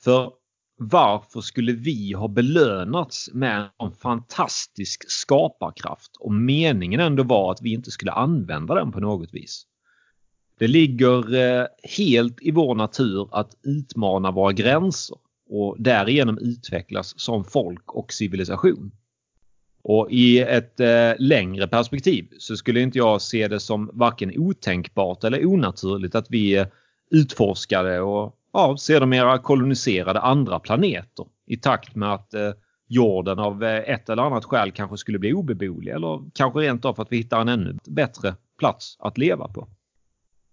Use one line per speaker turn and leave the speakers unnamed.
För varför skulle vi ha belönats med en fantastisk skaparkraft och meningen ändå var att vi inte skulle använda den på något vis? Det ligger helt i vår natur att utmana våra gränser och därigenom utvecklas som folk och civilisation. Och i ett längre perspektiv så skulle inte jag se det som varken otänkbart eller onaturligt att vi utforskade och sedermera koloniserade andra planeter i takt med att jorden av ett eller annat skäl kanske skulle bli obeboelig eller kanske rent av för att vi hittar en ännu bättre plats att leva på.